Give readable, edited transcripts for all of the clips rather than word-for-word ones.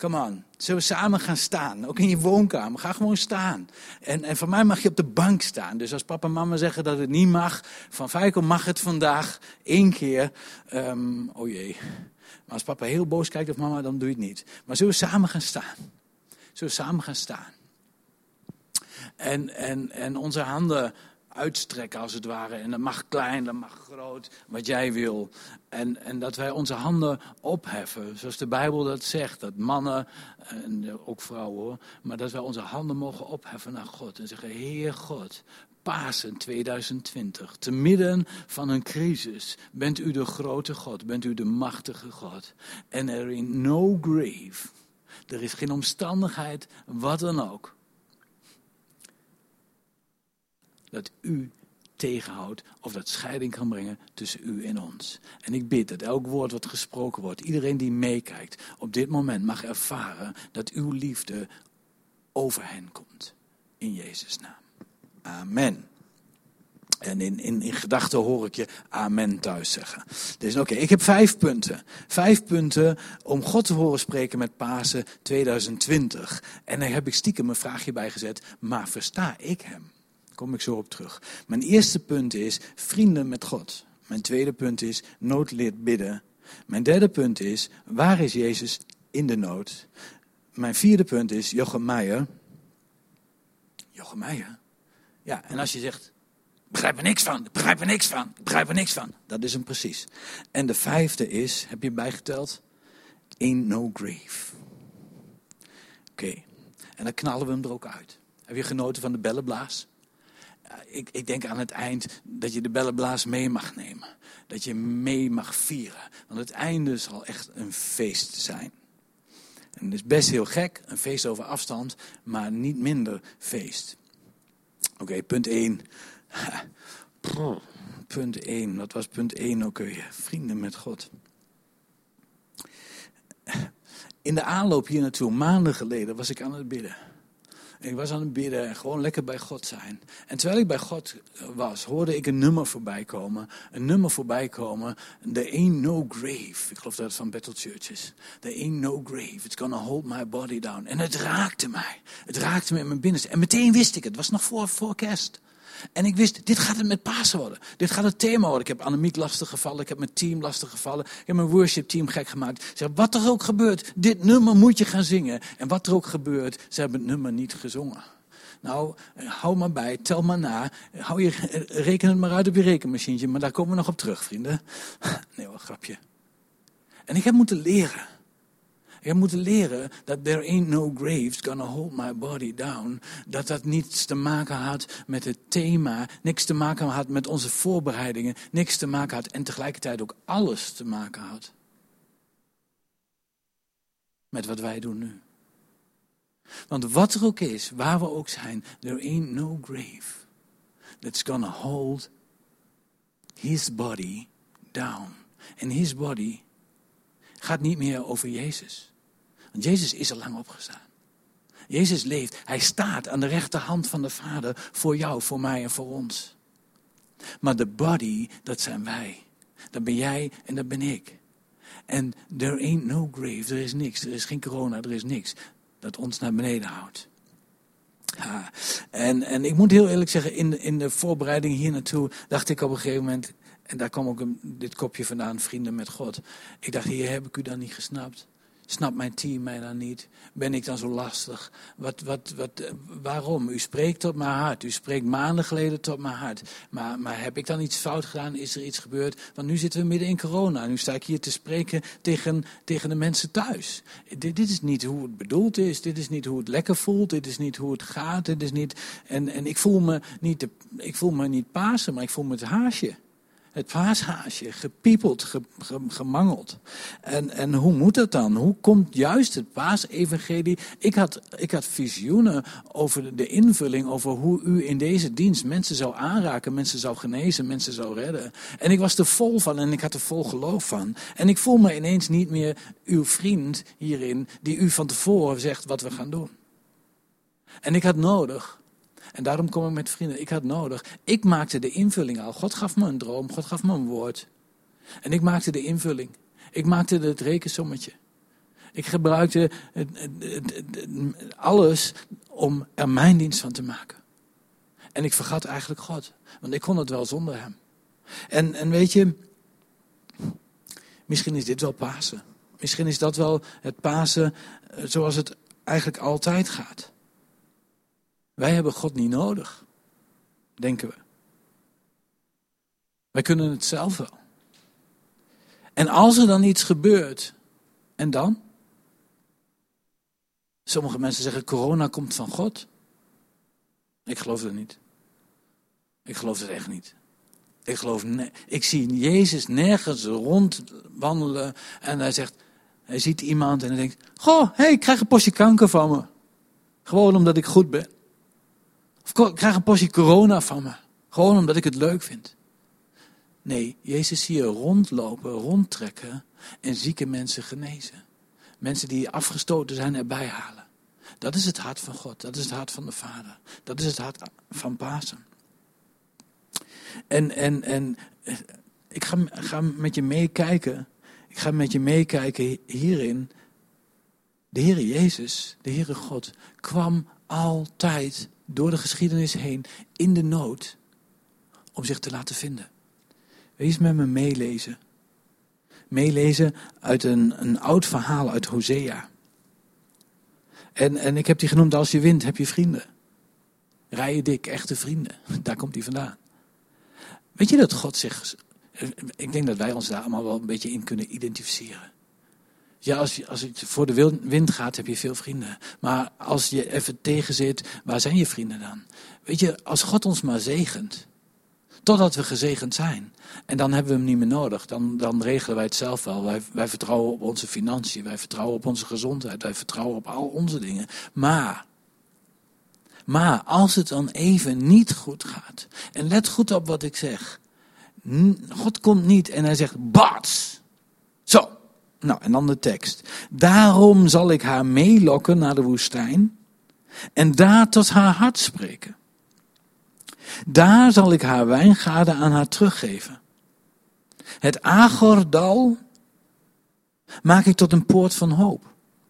Come on. Zullen we samen gaan staan? Ook in je woonkamer. Ga gewoon staan. En van mij mag je op de bank staan. Dus als papa en mama zeggen dat het niet mag. Van Feiko mag het vandaag 1 keer. Oh jee. Maar als papa heel boos kijkt of mama, dan doe je het niet. Maar zullen we samen gaan staan? Zullen we samen gaan staan? En onze handen uitstrekken als het ware. En dat mag klein, dat mag groot, wat jij wil. En dat wij onze handen opheffen. Zoals de Bijbel dat zegt. Dat mannen, en ook vrouwen hoor. Maar dat wij onze handen mogen opheffen naar God. En zeggen, Heer God, Pasen 2020. Te midden van een crisis bent u de grote God. Bent u de machtige God. En er is no grave. Er is geen omstandigheid, wat dan ook, dat u tegenhoudt of dat scheiding kan brengen tussen u en ons. En ik bid dat elk woord wat gesproken wordt, iedereen die meekijkt, op dit moment mag ervaren dat uw liefde over hen komt. In Jezus' naam. Amen. En in gedachten hoor ik je amen thuis zeggen. Dus oké, ik heb 5 punten. 5 punten om God te horen spreken met Pasen 2020. En daar heb ik stiekem een vraagje bij gezet. Maar versta ik hem? Daar kom ik zo op terug. Mijn eerste punt is vrienden met God. Mijn tweede punt is nood leert bidden. Mijn derde punt is waar is Jezus in de nood? Mijn vierde punt is Jochem Meijer. Jochem Meijer? Ja, en als je zegt, ik begrijp er niks van. Dat is hem precies. En de 5e is, heb je bijgeteld? Ain't no grave. Oké. En dan knallen we hem er ook uit. Heb je genoten van de bellenblaas? Ik denk aan het eind dat je de bellenblaas mee mag nemen. Dat je mee mag vieren. Want het einde zal echt een feest zijn. En het is best heel gek, een feest over afstand, maar niet minder feest. Oké, punt 1. Punt 1, wat was punt 1 ook weer? Vrienden met God. In de aanloop hier naartoe, maanden geleden, was ik aan het bidden. Ik was aan het bidden en gewoon lekker bij God zijn. En terwijl ik bij God was, hoorde ik een nummer voorbij komen. There ain't no grave. Ik geloof dat het van Battle Church is. There ain't no grave. It's gonna hold my body down. En het raakte mij. Het raakte me in mijn binnenste. En meteen wist ik het. Het was nog voor kerst. En ik wist, dit gaat het met Pasen worden. Dit gaat het thema worden. Ik heb Annemiek lastiggevallen. Ik heb mijn team lastiggevallen. Ik heb mijn worship team gek gemaakt. Ik zeg, wat er ook gebeurt, dit nummer moet je gaan zingen. En wat er ook gebeurt, ze hebben het nummer niet gezongen. Nou, hou maar bij, tel maar na. Reken het maar uit op je rekenmachientje. Maar daar komen we nog op terug, vrienden. Nee hoor, grapje. En ik heb moeten leren. Ik heb moeten leren dat there ain't no graves gonna hold my body down. Dat niets te maken had met het thema. Niks te maken had met onze voorbereidingen. Niks te maken had en tegelijkertijd ook alles te maken had. Met wat wij doen nu. Want wat er ook is, waar we ook zijn. There ain't no grave that's gonna hold his body down. En his body gaat niet meer over Jezus. Want Jezus is al lang opgestaan. Jezus leeft. Hij staat aan de rechterhand van de Vader voor jou, voor mij en voor ons. Maar de body, dat zijn wij. Dat ben jij en dat ben ik. En there ain't no grave. Er is niks. Er is geen corona. Er is niks dat ons naar beneden houdt. Ja. En ik moet heel eerlijk zeggen, in de voorbereiding hier naartoe dacht ik op een gegeven moment, en daar kwam ook dit kopje vandaan, vrienden met God. Ik dacht, Heer, heb ik u dan niet gesnapt? Snapt mijn team mij dan niet? Ben ik dan zo lastig? Waarom? U spreekt tot mijn hart. U spreekt maanden geleden tot mijn hart. Maar heb ik dan iets fout gedaan? Is er iets gebeurd? Want nu zitten we midden in corona. Nu sta ik hier te spreken tegen de mensen thuis. Dit is niet hoe het bedoeld is. Dit is niet hoe het lekker voelt. Dit is niet hoe het gaat. Dit is niet. En ik voel me niet Pasen, maar ik voel me het haasje. Het paashaasje, gepiepeld, gemangeld. En hoe moet dat dan? Hoe komt juist het paasevangelie? Ik had visioenen over de invulling, over hoe u in deze dienst mensen zou aanraken, mensen zou genezen, mensen zou redden. En ik was er vol van en ik had er vol geloof van. En ik voel me ineens niet meer uw vriend hierin, die u van tevoren zegt wat we gaan doen. En ik had nodig. En daarom kom ik met vrienden. Ik had nodig. Ik maakte de invulling al. God gaf me een droom. God gaf me een woord. En ik maakte de invulling. Ik maakte het rekensommetje. Ik gebruikte alles om er mijn dienst van te maken. En ik vergat eigenlijk God. Want ik kon het wel zonder hem. En weet je, misschien is dit wel Pasen. Misschien is dat wel het Pasen zoals het eigenlijk altijd gaat. Wij hebben God niet nodig, denken we. Wij kunnen het zelf wel. En als er dan iets gebeurt, en dan? Sommige mensen zeggen, corona komt van God. Ik geloof dat niet. Ik geloof dat echt niet. Ik zie Jezus nergens rondwandelen en hij ziet iemand en hij denkt, goh, ik krijg een portie kanker van me. Gewoon omdat ik goed ben. Of ik krijg een portie corona van me. Gewoon omdat ik het leuk vind. Nee, Jezus zie je rondlopen, rondtrekken en zieke mensen genezen. Mensen die afgestoten zijn erbij halen. Dat is het hart van God. Dat is het hart van de Vader. Dat is het hart van Pasen. En ik ga met je meekijken. Ik ga met je meekijken hierin. De Heere Jezus, de Heere God, kwam altijd door de geschiedenis heen in de nood om zich te laten vinden. Wil je eens met me meelezen? Meelezen uit een oud verhaal uit Hosea. En ik heb die genoemd, als je wint heb je vrienden. Rij je dik, echte vrienden. Daar komt die vandaan. Weet je dat God zich... Ik denk dat wij ons daar allemaal wel een beetje in kunnen identificeren. Ja, als het voor de wind gaat, heb je veel vrienden. Maar als je even tegen zit, waar zijn je vrienden dan? Weet je, als God ons maar zegent, totdat we gezegend zijn. En dan hebben we hem niet meer nodig. Dan regelen wij het zelf wel. Wij vertrouwen op onze financiën. Wij vertrouwen op onze gezondheid. Wij vertrouwen op al onze dingen. Maar als het dan even niet goed gaat. En let goed op wat ik zeg. God komt niet en hij zegt, bats. Zo. Nou, en dan de tekst. Daarom zal ik haar meelokken naar de woestijn. En daar tot haar hart spreken. Daar zal ik haar wijngaarden aan haar teruggeven. Het Agordal maak ik tot een poort van hoop.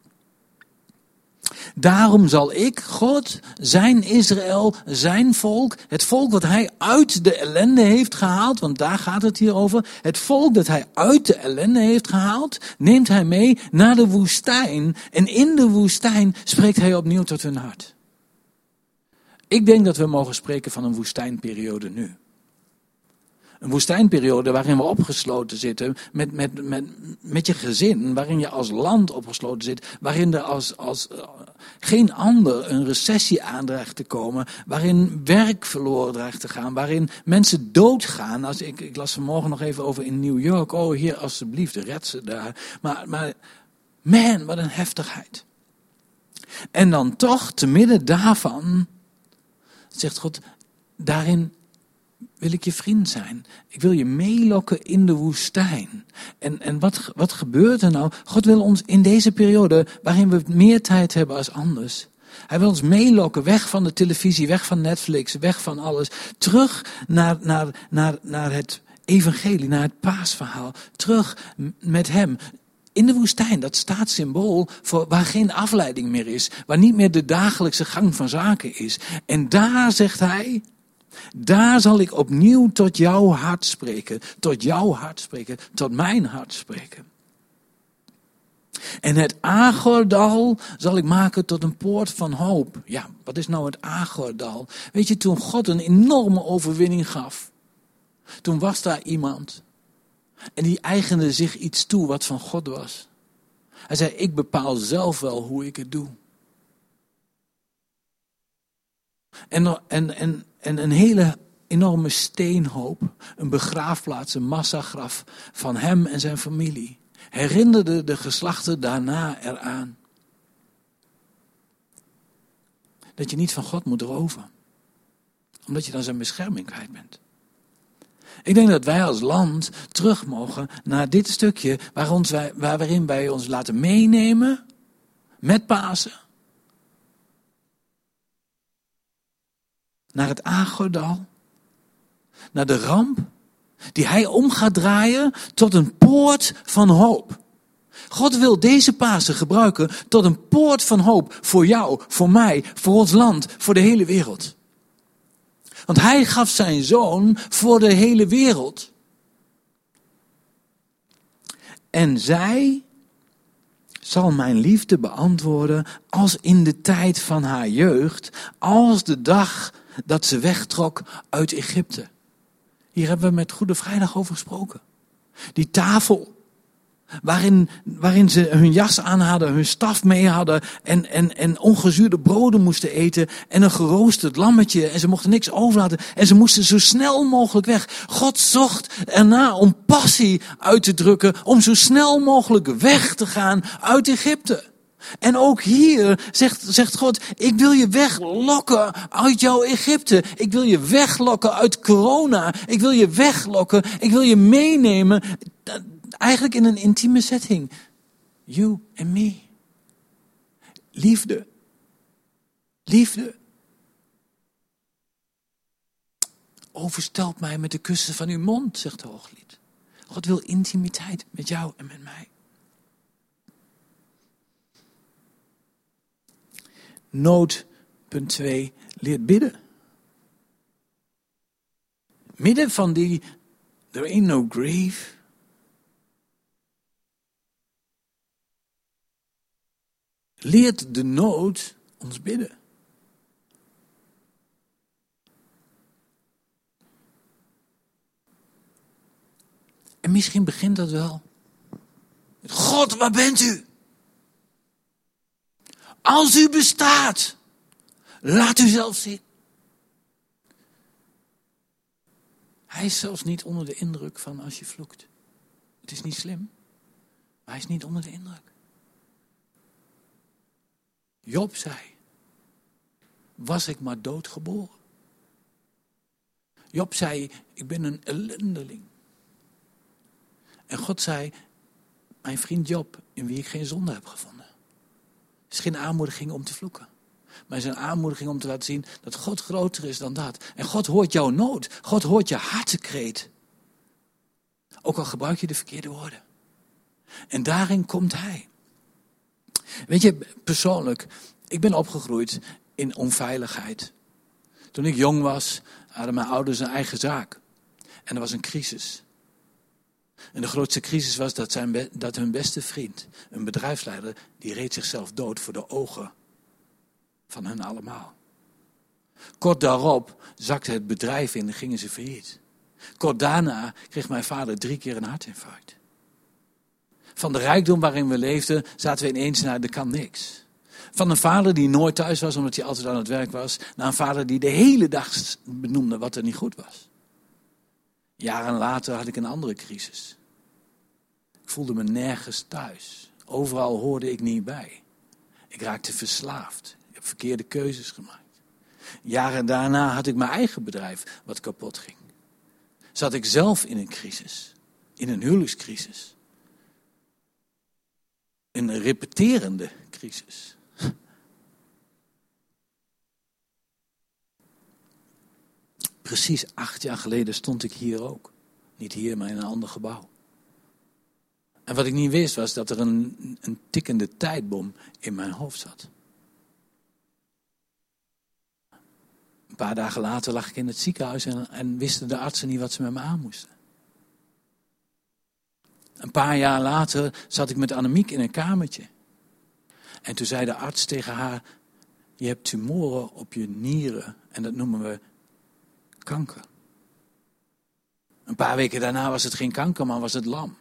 Daarom zal ik, God, zijn Israël, zijn volk, het volk wat hij uit de ellende heeft gehaald, want daar gaat het hier over, het volk dat hij uit de ellende heeft gehaald, neemt hij mee naar de woestijn. En in de woestijn spreekt hij opnieuw tot hun hart. Ik denk dat we mogen spreken van een woestijnperiode nu. Een woestijnperiode waarin we opgesloten zitten met je gezin. Waarin je als land opgesloten zit. Waarin er als geen ander een recessie aan dreigt te komen. Waarin werk verloren dreigt te gaan. Waarin mensen doodgaan. Ik las vanmorgen nog even over in New York. Oh, Heer, alsjeblieft, red ze daar. Maar man, wat een heftigheid. En dan toch, te midden daarvan, zegt God, daarin wil ik je vriend zijn. Ik wil je meelokken in de woestijn. En wat gebeurt er nou? God wil ons in deze periode, waarin we meer tijd hebben als anders. Hij wil ons meelokken, weg van de televisie, weg van Netflix, weg van alles. Terug naar het evangelie, naar het paasverhaal. Terug met hem. In de woestijn, dat staat symbool voor waar geen afleiding meer is. Waar niet meer de dagelijkse gang van zaken is. En daar, zegt hij, daar zal ik opnieuw tot jouw hart spreken. Tot jouw hart spreken. Tot mijn hart spreken. En het Agordal zal ik maken tot een poort van hoop. Ja, wat is nou het Agordal? Weet je, toen God een enorme overwinning gaf. Toen was daar iemand. En die eigende zich iets toe wat van God was. Hij zei, ik bepaal zelf wel hoe ik het doe. En een hele enorme steenhoop, een begraafplaats, een massagraf van hem en zijn familie, herinnerde de geslachten daarna eraan. Dat je niet van God moet roven. Omdat je dan zijn bescherming kwijt bent. Ik denk dat wij als land terug mogen naar dit stukje waarin wij ons laten meenemen met Pasen. Naar het Agordal. Naar de ramp die hij om gaat draaien tot een poort van hoop. God wil deze Pasen gebruiken tot een poort van hoop voor jou, voor mij, voor ons land, voor de hele wereld. Want hij gaf zijn zoon voor de hele wereld. En zij zal mijn liefde beantwoorden als in de tijd van haar jeugd, als de dag dat ze wegtrok uit Egypte. Hier hebben we met Goede Vrijdag over gesproken. Die tafel waarin ze hun jas aan hadden, hun staf mee hadden en ongezuurde broden moesten eten en een geroosterd lammetje en ze mochten niks overlaten en ze moesten zo snel mogelijk weg. God zocht erna om passie uit te drukken, om zo snel mogelijk weg te gaan uit Egypte. En ook hier zegt God, ik wil je weglokken uit jouw Egypte. Ik wil je weglokken uit corona. Ik wil je weglokken. Ik wil je meenemen. Eigenlijk in een intieme setting. You and me. Liefde. Liefde. Overstelpt mij met de kussen van uw mond, zegt de Hooglied. God wil intimiteit met jou en met mij. Nood, punt 2, leert bidden. Midden van die, there ain't no grave. Leert de nood ons bidden. En misschien begint dat wel. God, waar bent u? Als u bestaat, laat u zelf zien. Hij is zelfs niet onder de indruk van als je vloekt. Het is niet slim, maar hij is niet onder de indruk. Job zei, was ik maar doodgeboren. Job zei, ik ben een ellendeling. En God zei, mijn vriend Job, in wie ik geen zonde heb gevonden. Het is geen aanmoediging om te vloeken. Maar het is een aanmoediging om te laten zien dat God groter is dan dat. En God hoort jouw nood. God hoort je hartekreet. Ook al gebruik je de verkeerde woorden. En daarin komt hij. Weet je, persoonlijk, ik ben opgegroeid in onveiligheid. Toen ik jong was, hadden mijn ouders een eigen zaak. En er was een crisis. En de grootste crisis was dat hun beste vriend, een bedrijfsleider, die reed zichzelf dood voor de ogen van hen allemaal. Kort daarop zakte het bedrijf in en gingen ze failliet. Kort daarna kreeg mijn vader 3 keer een hartinfarct. Van de rijkdom waarin we leefden, zaten we ineens naar de kan niks. Van een vader die nooit thuis was omdat hij altijd aan het werk was, naar een vader die de hele dag benoemde wat er niet goed was. Jaren later had ik een andere crisis. Ik voelde me nergens thuis. Overal hoorde ik niet bij. Ik raakte verslaafd. Ik heb verkeerde keuzes gemaakt. Jaren daarna had ik mijn eigen bedrijf wat kapot ging. Zat ik zelf in een crisis. In een huwelijkscrisis. In een repeterende crisis. Precies 8 jaar geleden stond ik hier ook. Niet hier, maar in een ander gebouw. En wat ik niet wist was dat er een tikkende tijdbom in mijn hoofd zat. Een paar dagen later lag ik in het ziekenhuis en wisten de artsen niet wat ze met me aan moesten. Een paar jaar later zat ik met Annemiek in een kamertje. En toen zei de arts tegen haar, je hebt tumoren op je nieren en dat noemen we kanker. Een paar weken daarna was het geen kanker, maar was het lam.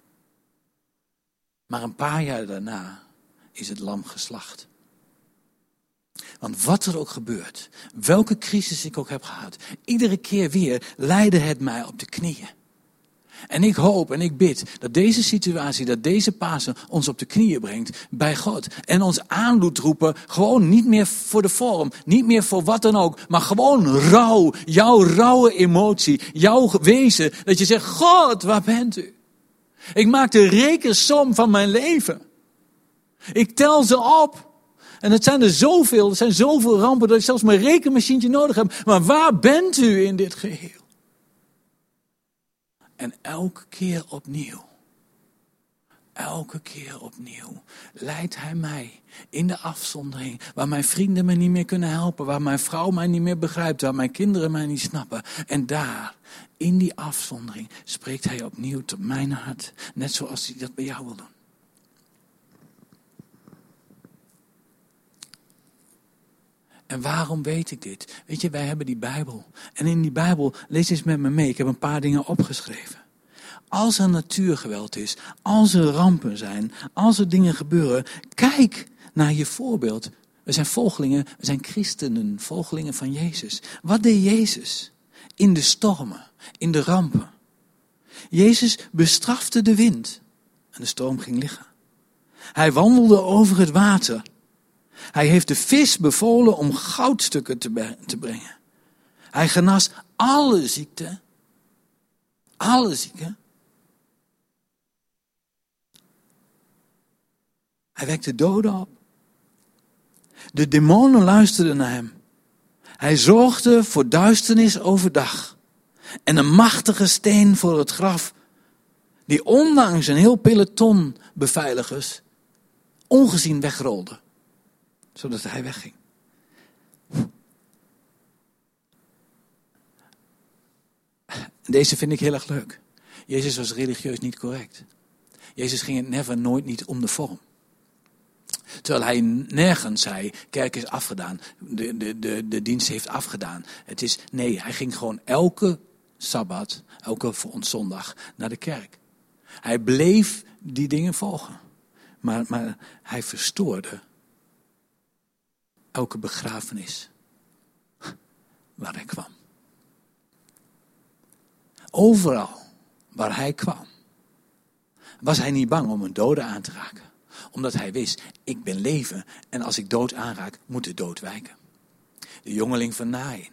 Maar een paar jaar daarna is het lam geslacht. Want wat er ook gebeurt, welke crisis ik ook heb gehad, iedere keer weer leidde het mij op de knieën. En ik hoop en ik bid dat deze situatie, dat deze Pasen ons op de knieën brengt bij God. En ons aan doet roepen, gewoon niet meer voor de vorm, niet meer voor wat dan ook. Maar gewoon rouw, jouw rauwe emotie, jouw wezen. Dat je zegt, God, waar bent u? Ik maak de rekensom van mijn leven. Ik tel ze op. En het zijn er zoveel, er zijn zoveel rampen dat ik zelfs mijn rekenmachientje nodig heb. Maar waar bent u in dit geheel? En elke keer opnieuw elke keer opnieuw leidt hij mij in de afzondering, waar mijn vrienden me niet meer kunnen helpen, waar mijn vrouw mij niet meer begrijpt, waar mijn kinderen mij niet snappen. En daar, in die afzondering, spreekt hij opnieuw tot mijn hart, net zoals hij dat bij jou wil doen. En waarom weet ik dit? Weet je, wij hebben die Bijbel. En in die Bijbel, lees eens met me mee, ik heb een paar dingen opgeschreven. Als er natuurgeweld is, als er rampen zijn, als er dingen gebeuren, kijk naar je voorbeeld. We zijn volgelingen, we zijn christenen, volgelingen van Jezus. Wat deed Jezus in de stormen, in de rampen? Jezus bestrafte de wind en de storm ging liggen. Hij wandelde over het water. Hij heeft de vis bevolen om goudstukken te brengen. Hij genas alle ziekten. Alle zieken. Hij wekte doden op. De demonen luisterden naar hem. Hij zorgde voor duisternis overdag. En een machtige steen voor het graf, die ondanks een heel peloton beveiligers ongezien wegrolde, zodat hij wegging. Deze vind ik heel erg leuk. Jezus was religieus niet correct. Jezus ging het nooit niet om de vorm. Terwijl hij nergens zei, kerk is afgedaan, de dienst heeft afgedaan. Nee, hij ging gewoon elke Sabbat, elke zondag naar de kerk. Hij bleef die dingen volgen. Maar hij verstoorde elke begrafenis waar hij kwam. Overal waar hij kwam, was hij niet bang om een dode aan te raken. Omdat hij wist, ik ben leven en als ik dood aanraak, moet de dood wijken. De jongeling van Naïn.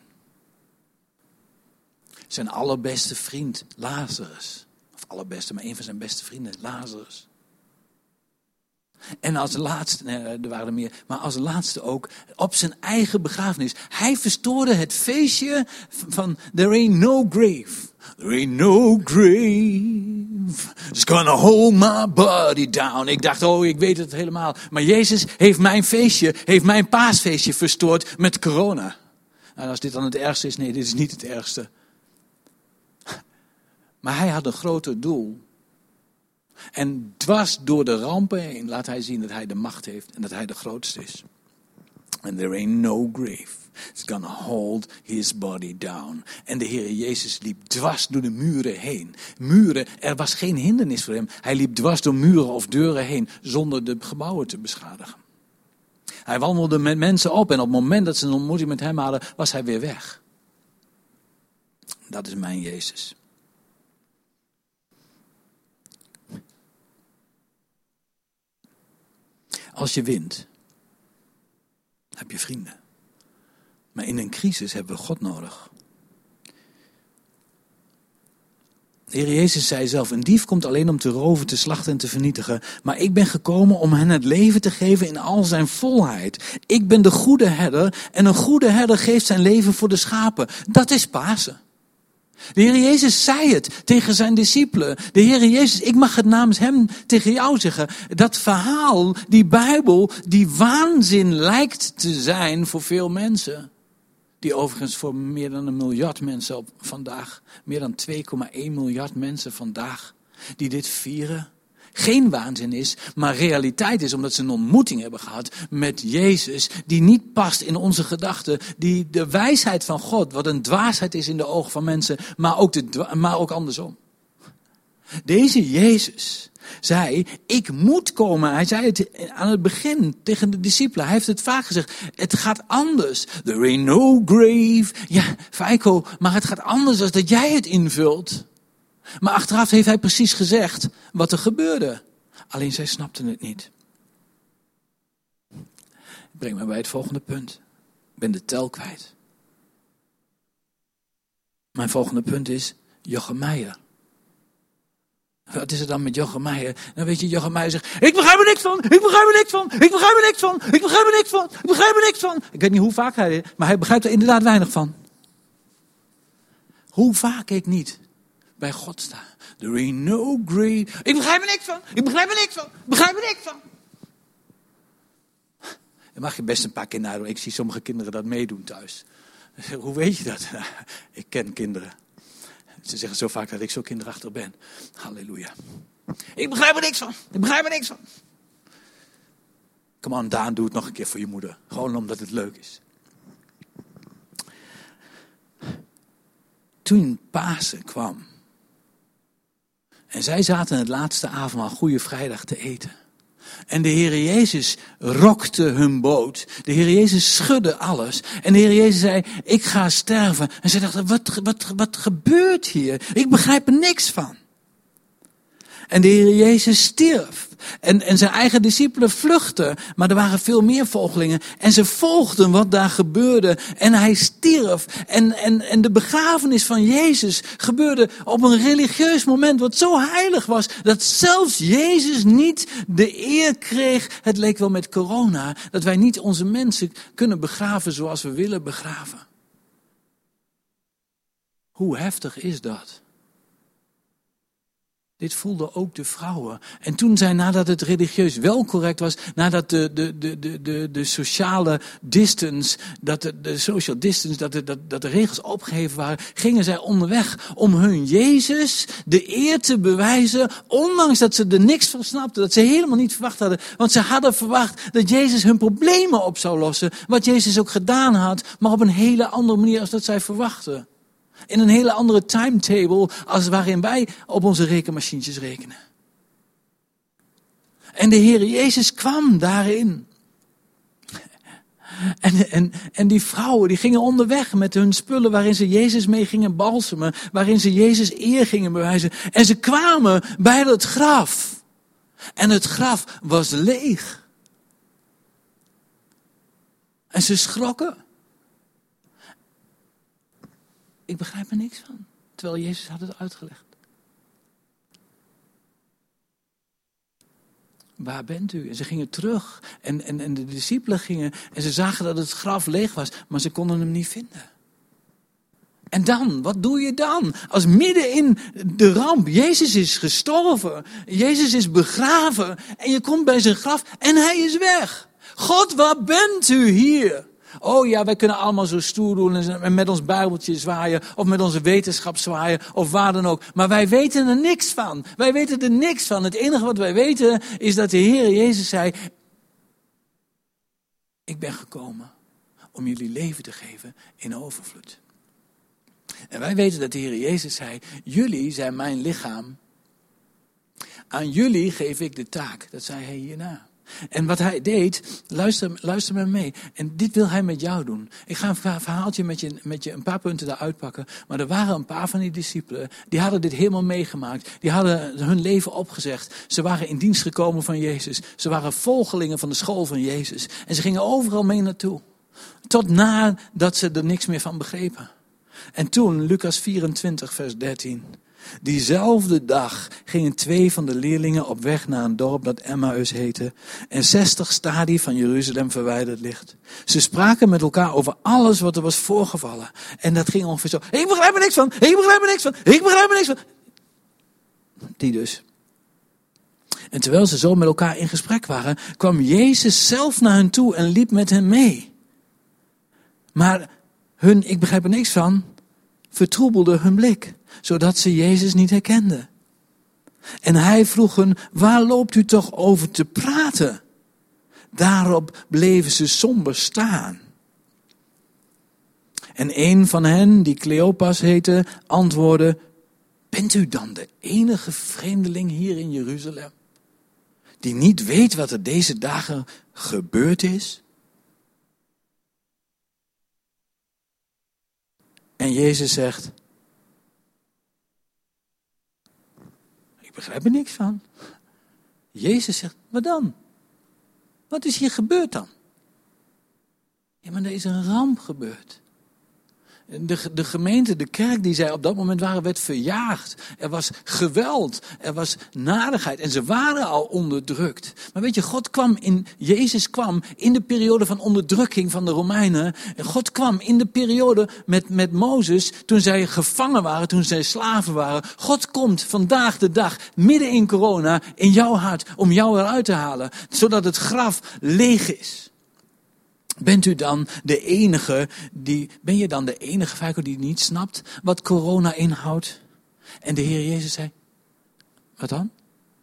Zijn allerbeste vriend, Lazarus. Of allerbeste, maar een van zijn beste vrienden, Lazarus. En als laatste, er waren er meer, maar als laatste ook op zijn eigen begrafenis. Hij verstoorde het feestje van there ain't no grave. There ain't no grave. It's gonna hold my body down. Ik dacht, ik weet het helemaal. Maar Jezus heeft mijn feestje, heeft mijn paasfeestje verstoord met corona. En als dit dan het ergste is, nee, dit is niet het ergste. Maar hij had een groter doel. En dwars door de rampen heen laat hij zien dat hij de macht heeft en dat hij de grootste is. And there ain't no grave. It's gonna hold his body down. En de Heer Jezus liep dwars door de muren heen. Muren, er was geen hindernis voor hem. Hij liep dwars door muren of deuren heen zonder de gebouwen te beschadigen. Hij wandelde met mensen op en op het moment dat ze een ontmoeting met hem hadden, was hij weer weg. Dat is mijn Jezus. Als je wint, heb je vrienden. Maar in een crisis hebben we God nodig. De Heer Jezus zei zelf, een dief komt alleen om te roven, te slachten en te vernietigen. Maar ik ben gekomen om hen het leven te geven in al zijn volheid. Ik ben de goede herder en een goede herder geeft zijn leven voor de schapen. Dat is Pasen. De Heer Jezus zei het tegen zijn discipelen. De Heer Jezus, ik mag het namens hem tegen jou zeggen. Dat verhaal, die Bijbel, die waanzin lijkt te zijn voor veel mensen. Die overigens voor meer dan 1 miljard mensen op vandaag, meer dan 2,1 miljard mensen vandaag, die dit vieren. Geen waanzin is, maar realiteit is omdat ze een ontmoeting hebben gehad met Jezus, die niet past in onze gedachten, die de wijsheid van God, wat een dwaasheid is in de ogen van mensen, maar ook andersom. Deze Jezus zei, ik moet komen. Hij zei het aan het begin tegen de discipelen. Hij heeft het vaak gezegd. Het gaat anders. There ain't no grave. Ja, Feiko, maar het gaat anders dan dat jij het invult. Maar achteraf heeft hij precies gezegd wat er gebeurde. Alleen zij snapten het niet. Breng me bij het volgende punt. Ik ben de tel kwijt. Mijn volgende punt is Jochem Meijer. Wat is er dan met Jochem Meijer? Dan weet je, Jochem Meijer zegt, ik begrijp er niks van, ik begrijp er niks van, ik begrijp er niks van, ik begrijp er niks van, ik begrijp er niks van. Ik weet niet hoe vaak hij, maar hij begrijpt er inderdaad weinig van. Hoe vaak ik niet bij God sta, There ain't no grave. Ik begrijp er niks van. Ik begrijp er niks van. Ik begrijp er niks van. Dan mag je best een paar kinderen doen. Ik zie sommige kinderen dat meedoen thuis. Hoe weet je dat? Ik ken kinderen. Ze zeggen zo vaak dat ik zo kinderachtig ben. Halleluja. Ik begrijp er niks van. Ik begrijp er niks van. Kom aan, Daan, doe het nog een keer voor je moeder. Gewoon omdat het leuk is. Toen Pasen kwam. En zij zaten het laatste avondmaal Goede Vrijdag te eten. En de Heer Jezus rokte hun boot. De Heer Jezus schudde alles. En de Heer Jezus zei, ik ga sterven. En zij dachten, wat gebeurt hier? Ik begrijp er niks van. En de Heer Jezus stierf. En zijn eigen discipelen vluchtten. Maar er waren veel meer volgelingen. En ze volgden wat daar gebeurde. En hij stierf. En de begrafenis van Jezus gebeurde op een religieus moment. Wat zo heilig was. Dat zelfs Jezus niet de eer kreeg. Het leek wel met corona. Dat wij niet onze mensen kunnen begraven zoals we willen begraven. Hoe heftig is dat? Dit voelden ook de vrouwen. En toen zij, nadat het religieus wel correct was, nadat de sociale distance, dat de regels opgeheven waren, gingen zij onderweg om hun Jezus de eer te bewijzen, ondanks dat ze er niks van snapten, dat ze helemaal niet verwacht hadden. Want ze hadden verwacht dat Jezus hun problemen op zou lossen, wat Jezus ook gedaan had, maar op een hele andere manier als dat zij verwachten. In een hele andere timetable als waarin wij op onze rekenmachientjes rekenen. En de Heer Jezus kwam daarin. En die vrouwen die gingen onderweg met hun spullen waarin ze Jezus mee gingen balsemen. Waarin ze Jezus eer gingen bewijzen. En ze kwamen bij het graf. En het graf was leeg. En ze schrokken. Ik begrijp er niks van. Terwijl Jezus had het uitgelegd. Waar bent u? En ze gingen terug. En de discipelen gingen. En ze zagen dat het graf leeg was. Maar ze konden hem niet vinden. En dan? Wat doe je dan? Als midden in de ramp. Jezus is gestorven. Jezus is begraven. En je komt bij zijn graf. En hij is weg. God, waar bent u hier? Oh ja, wij kunnen allemaal zo stoer doen en met ons bijbeltje zwaaien of met onze wetenschap zwaaien of waar dan ook. Maar wij weten er niks van. Wij weten er niks van. Het enige wat wij weten is dat de Heer Jezus zei, ik ben gekomen om jullie leven te geven in overvloed. En wij weten dat de Heer Jezus zei, jullie zijn mijn lichaam. Aan jullie geef ik de taak. Dat zei hij hierna. En wat hij deed, luister maar mee. En dit wil hij met jou doen. Ik ga een verhaaltje met je een paar punten eruit pakken. Maar er waren een paar van die discipelen, die hadden dit helemaal meegemaakt. Die hadden hun leven opgezegd. Ze waren in dienst gekomen van Jezus. Ze waren volgelingen van de school van Jezus. En ze gingen overal mee naartoe. Tot nadat ze er niks meer van begrepen. En toen, Lucas 24, vers 13... Diezelfde dag gingen 2 van de leerlingen op weg naar een dorp dat Emmaus heette en 60 stadia van Jeruzalem verwijderd ligt. Ze spraken met elkaar over alles wat er was voorgevallen. En dat ging ongeveer zo. Ik begrijp er niks van, ik begrijp er niks van, ik begrijp er niks van. Die dus. En terwijl ze zo met elkaar in gesprek waren, kwam Jezus zelf naar hen toe en liep met hen mee. Maar hun, ik begrijp er niks van, vertroebelde hun blik, zodat ze Jezus niet herkenden. En hij vroeg hen, waar loopt u toch over te praten? Daarop bleven ze somber staan. En een van hen, die Cleopas heette, antwoordde, bent u dan de enige vreemdeling hier in Jeruzalem, die niet weet wat er deze dagen gebeurd is? En Jezus zegt, ik begrijp er niks van. Jezus zegt, wat dan? Wat is hier gebeurd dan? Ja, maar er is een ramp gebeurd. De gemeente, de kerk die zij op dat moment waren, werd verjaagd. Er was geweld, er was nadigheid en ze waren al onderdrukt. Maar weet je, Jezus kwam in de periode van onderdrukking van de Romeinen. En God kwam in de periode met Mozes, toen zij gevangen waren, toen zij slaven waren. God komt vandaag de dag, midden in corona, in jouw hart om jou eruit te halen. Zodat het graf leeg is. Ben je dan de enige Feiko die niet snapt wat corona inhoudt? En de Heer Jezus zei, wat dan?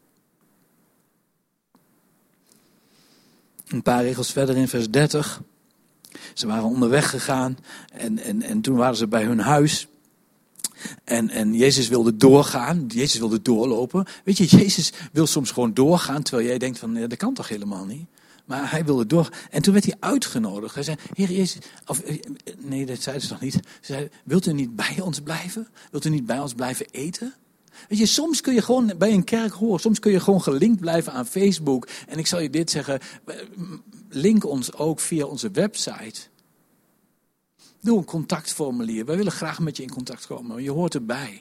Een paar regels verder in vers 30. Ze waren onderweg gegaan en toen waren ze bij hun huis. En Jezus wilde doorgaan, Jezus wilde doorlopen. Weet je, Jezus wil soms gewoon doorgaan, terwijl jij denkt van, dat kan toch helemaal niet? Maar hij wilde door. En toen werd hij uitgenodigd. Hij zei, Heer Jezus, nee, dat zei ze nog niet. Ze zei, wilt u niet bij ons blijven? Wilt u niet bij ons blijven eten? Weet je, soms kun je gewoon bij een kerk horen. Soms kun je gewoon gelinkt blijven aan Facebook. En ik zal je dit zeggen, link ons ook via onze website. Doe een contactformulier. Wij willen graag met je in contact komen. Je hoort erbij.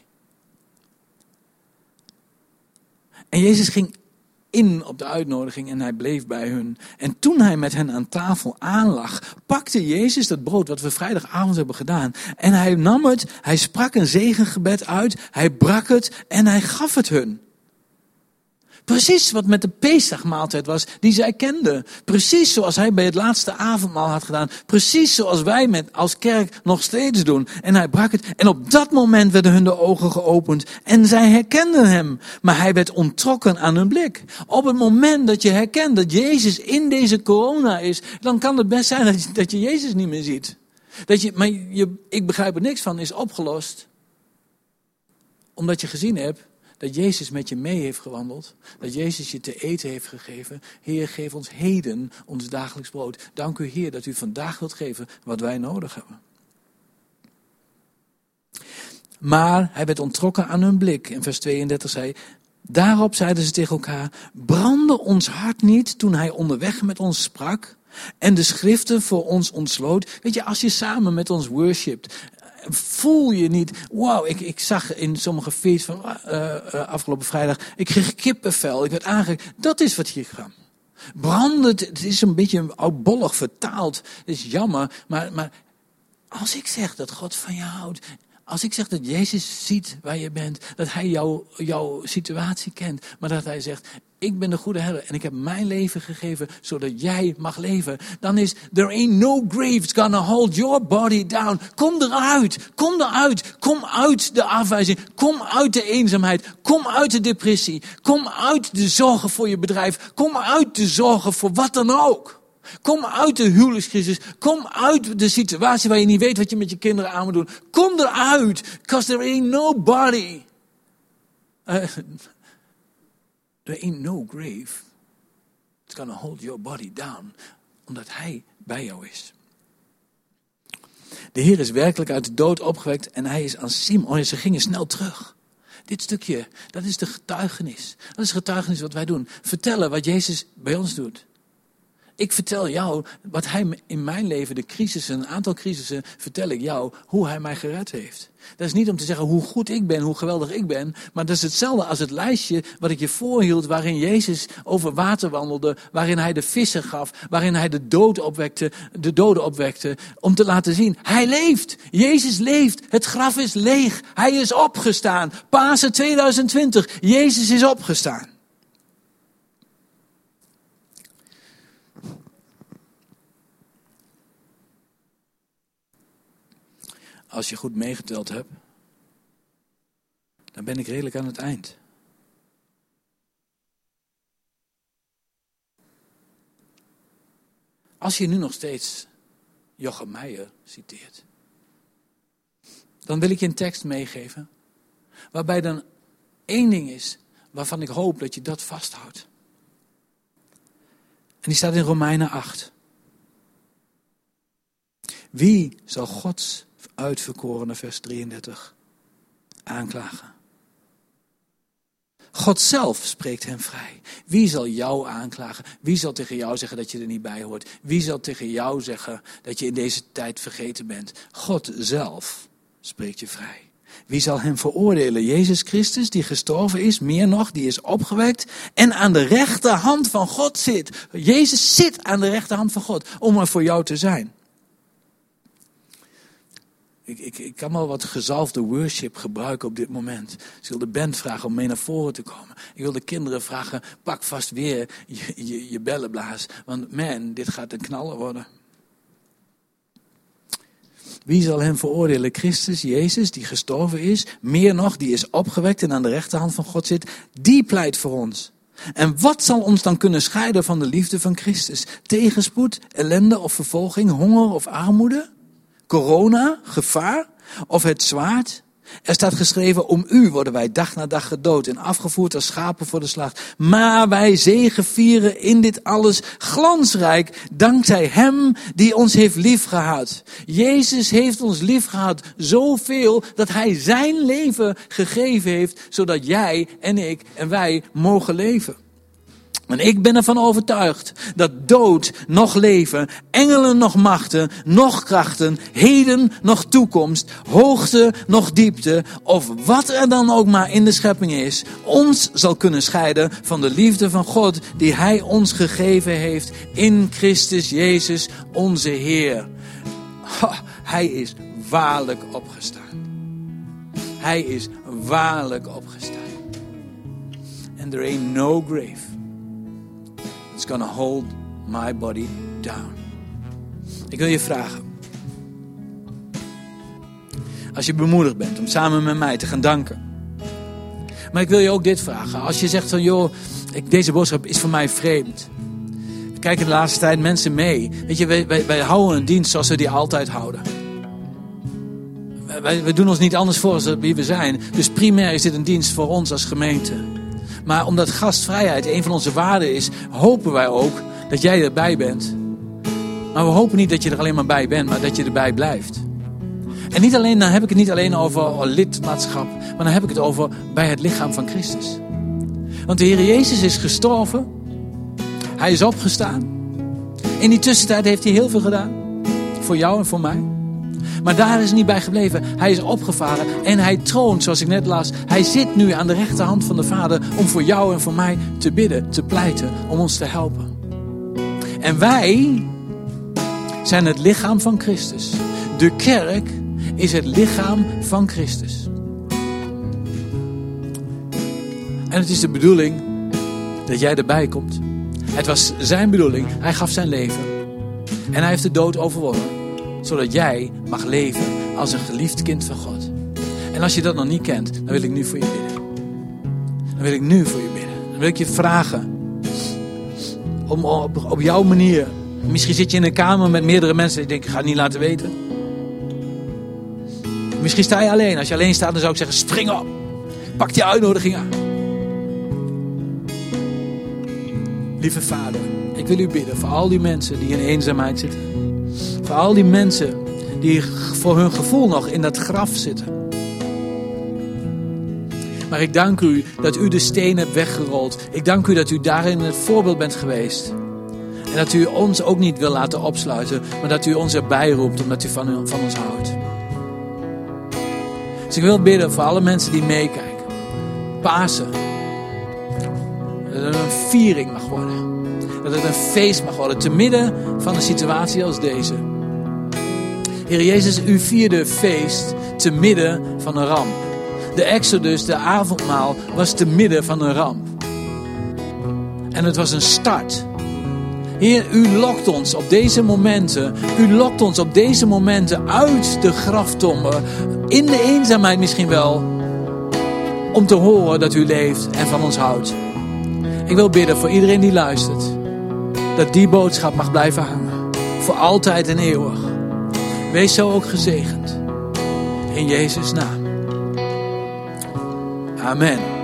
En Jezus ging in op de uitnodiging en hij bleef bij hun. En toen hij met hen aan tafel aanlag, pakte Jezus dat brood wat we vrijdagavond hebben gedaan. En hij nam het, hij sprak een zegengebed uit, hij brak het en hij gaf het hun. Precies wat met de Pesachmaaltijd was, die zij kenden. Precies zoals hij bij het laatste avondmaal had gedaan. Precies zoals wij als kerk nog steeds doen. En hij brak het. En op dat moment werden hun de ogen geopend. En zij herkenden hem. Maar hij werd onttrokken aan hun blik. Op het moment dat je herkent dat Jezus in deze corona is, dan kan het best zijn dat je Jezus niet meer ziet. Ik begrijp er niks van, is opgelost. Omdat je gezien hebt dat Jezus met je mee heeft gewandeld. Dat Jezus je te eten heeft gegeven. Heer, geef ons heden ons dagelijks brood. Dank u, Heer, dat u vandaag wilt geven wat wij nodig hebben. Maar hij werd onttrokken aan hun blik. In vers 32 zei, daarop zeiden ze tegen elkaar, brandde ons hart niet toen hij onderweg met ons sprak en de schriften voor ons ontsloot. Weet je, als je samen met ons worshipt, voel je niet, wauw, ik zag in sommige feeds van afgelopen vrijdag, ik kreeg kippenvel, ik werd aangekeken. Dat is wat hier gaat. Branden, het is een beetje oudbollig vertaald, het is jammer, maar als ik zeg dat God van je houdt, als ik zeg dat Jezus ziet waar je bent, dat hij jouw situatie kent, maar dat hij zegt, ik ben de goede herder en ik heb mijn leven gegeven zodat jij mag leven. Dan is, there ain't no grave gonna hold your body down. Kom eruit, kom uit de afwijzing, kom uit de eenzaamheid, kom uit de depressie, kom uit de zorgen voor je bedrijf, kom uit de zorgen voor wat dan ook. Kom uit de huwelijkscrisis. Kom uit de situatie waar je niet weet wat je met je kinderen aan moet doen. Kom eruit. Because there ain't nobody. There ain't no grave. It's gonna hold your body down. Omdat hij bij jou is. De Heer is werkelijk uit de dood opgewekt. En hij is aan Simon. Ze gingen snel terug. Dit stukje, dat is de getuigenis. Dat is getuigenis wat wij doen. Vertellen wat Jezus bij ons doet. Ik vertel jou wat hij in mijn leven, de crisissen, een aantal crisissen, vertel ik jou hoe hij mij gered heeft. Dat is niet om te zeggen hoe goed ik ben, hoe geweldig ik ben, maar dat is hetzelfde als het lijstje wat ik je voorhield, waarin Jezus over water wandelde, waarin hij de vissen gaf, waarin hij de doden opwekte, om te laten zien, hij leeft. Jezus leeft. Het graf is leeg. Hij is opgestaan. Pasen 2020. Jezus is opgestaan. Als je goed meegeteld hebt, dan ben ik redelijk aan het eind. Als je nu nog steeds Jochem Meijer citeert, dan wil ik je een tekst meegeven, waarbij dan één ding is, waarvan ik hoop dat je dat vasthoudt. En die staat in Romeinen 8. Wie zal Gods uitverkorene, vers 33, aanklagen? God zelf spreekt hem vrij. Wie zal jou aanklagen? Wie zal tegen jou zeggen dat je er niet bij hoort? Wie zal tegen jou zeggen dat je in deze tijd vergeten bent? God zelf spreekt je vrij. Wie zal hem veroordelen? Jezus Christus, die gestorven is, meer nog, die is opgewekt en aan de rechterhand van God zit. Jezus zit aan de rechterhand van God om er voor jou te zijn. Ik kan wel wat gezalfde worship gebruiken op dit moment. Dus ik wil de band vragen om mee naar voren te komen. Ik wil de kinderen vragen, pak vast weer je bellenblaas. Want man, dit gaat een knaller worden. Wie zal hem veroordelen? Christus, Jezus, die gestorven is. Meer nog, die is opgewekt en aan de rechterhand van God zit. Die pleit voor ons. En wat zal ons dan kunnen scheiden van de liefde van Christus? Tegenspoed, ellende of vervolging, honger of armoede? Corona, gevaar of het zwaard? Er staat geschreven, om u worden wij dag na dag gedood en afgevoerd als schapen voor de slacht. Maar wij zegevieren in dit alles glansrijk, dankzij hem die ons heeft liefgehad. Jezus heeft ons liefgehad zoveel dat hij zijn leven gegeven heeft, zodat jij en ik en wij mogen leven. En ik ben ervan overtuigd dat dood nog leven, engelen nog machten, nog krachten, heden nog toekomst, hoogte nog diepte, of wat er dan ook maar in de schepping is, ons zal kunnen scheiden van de liefde van God die hij ons gegeven heeft in Christus Jezus onze Heer. Hij is waarlijk opgestaan. Hij is waarlijk opgestaan. And there ain't no grave it's gonna hold my body down. Ik wil je vragen. Als je bemoedigd bent om samen met mij te gaan danken. Maar ik wil je ook dit vragen. Als je zegt van joh, deze boodschap is voor mij vreemd. We kijken de laatste tijd mensen mee. Weet je, wij houden een dienst zoals we die altijd houden. Wij doen ons niet anders voor dan wie we zijn. Dus primair is dit een dienst voor ons als gemeente. Maar omdat gastvrijheid een van onze waarden is, hopen wij ook dat jij erbij bent. Maar we hopen niet dat je er alleen maar bij bent, maar dat je erbij blijft. En niet alleen, dan heb ik het niet alleen over lidmaatschap, maar dan heb ik het over bij het lichaam van Christus. Want de Heer Jezus is gestorven. Hij is opgestaan. In die tussentijd heeft hij heel veel gedaan. Voor jou en voor mij. Maar daar is het niet bij gebleven. Hij is opgevaren en hij troont, zoals ik net las. Hij zit nu aan de rechterhand van de Vader om voor jou en voor mij te bidden, te pleiten, om ons te helpen. En wij zijn het lichaam van Christus. De kerk is het lichaam van Christus. En het is de bedoeling dat jij erbij komt. Het was zijn bedoeling. Hij gaf zijn leven. En hij heeft de dood overwonnen. Zodat jij mag leven als een geliefd kind van God. En als je dat nog niet kent, dan wil ik nu voor je bidden. Dan wil ik nu voor je bidden. Dan wil ik je vragen. Om op jouw manier. Misschien zit je in een kamer met meerdere mensen. Die denken, ik ga het niet laten weten. Misschien sta je alleen. Als je alleen staat, dan zou ik zeggen, spring op. Pak die uitnodiging aan. Lieve Vader, ik wil u bidden voor al die mensen die in eenzaamheid zitten. Voor al die mensen die voor hun gevoel nog in dat graf zitten. Maar ik dank u dat u de steen hebt weggerold. Ik dank u dat u daarin het voorbeeld bent geweest. En dat u ons ook niet wil laten opsluiten. Maar dat u ons erbij roept omdat u van ons houdt. Dus ik wil bidden voor alle mensen die meekijken. Pasen. Dat het een viering mag worden. Dat het een feest mag worden. Te midden van een situatie als deze. Heer Jezus, u vierde feest te midden van een ramp. De Exodus, de avondmaal, was te midden van een ramp. En het was een start. Heer, u lokt ons op deze momenten. U lokt ons op deze momenten uit de graftombe. In de eenzaamheid misschien wel. Om te horen dat u leeft en van ons houdt. Ik wil bidden voor iedereen die luistert. Dat die boodschap mag blijven hangen. Voor altijd en eeuwig. Wees zo ook gezegend. In Jezus' naam. Amen.